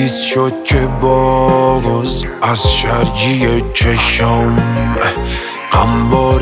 پاییز شد که باز از شرجی چشم قنبار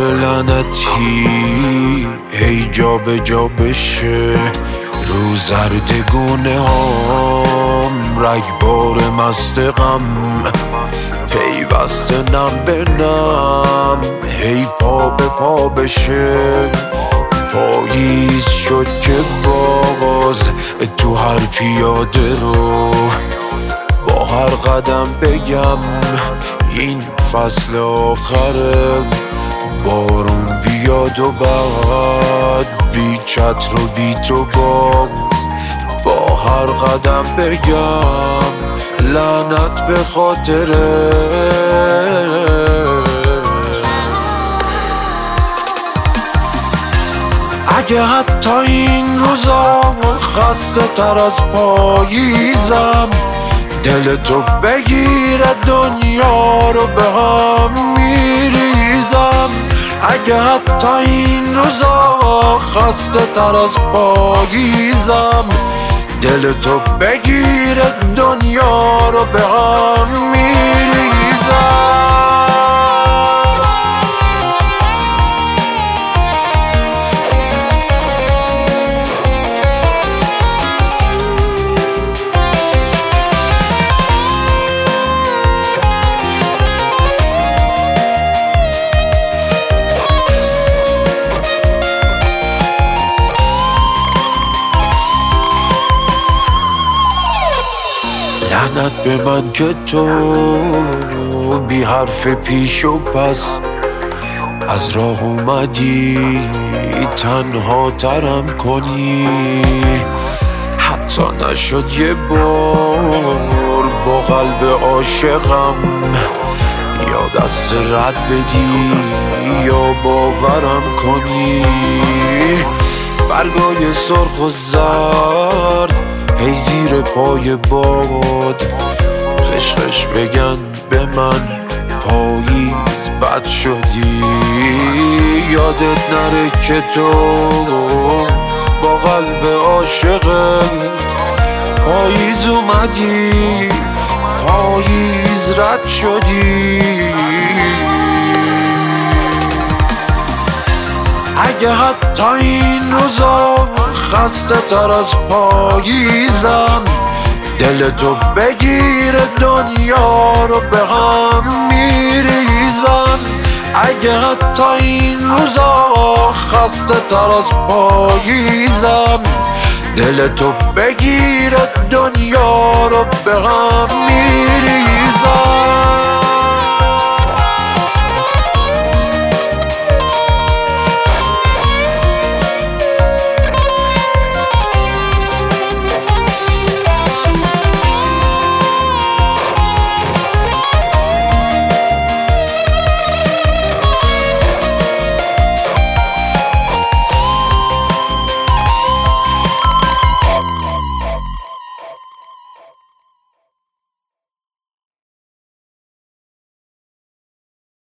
لعنتی هی جا به جا بشه رو زردگونه هم رگبار مست غم پیوسته نم به نم هی پا به پا بشه پاییز شد که باز تو هر پیاده رو با هر قدم بگم این فصل آخره بارون بیاد و بعد بی چتر و بی تو باز با هر قدم بگم لعنت به خاطره اگه حتی این روزا خسته تر از پاییزم دل تو بگیره دنیا رو به هم میریزم اگه حتی این روزا خسته تر از پاییزم دل تو بگیره دنیا رو به هم میریزم لعنت به من که تو بی حرف پیش و پس از راه اومدی تنها ترم کنی حتی نشد یه بار با قلب عاشقم یا دست رد بدی یا باورم کنی برگای سرخ و زرد هی زیر پای باد خشخش بگن به من پاییز بد شدی یادت نره که تو با قلب عاشقت پاییز اومدی پاییز رد شدی اگه حتی این روزا خسته تر از پاییزم دل تو بگیره دنیا رو به هم میریزم اگه حتی این روزا خسته تر از پاییزم دل تو بگیره دنیا رو به هم میریزم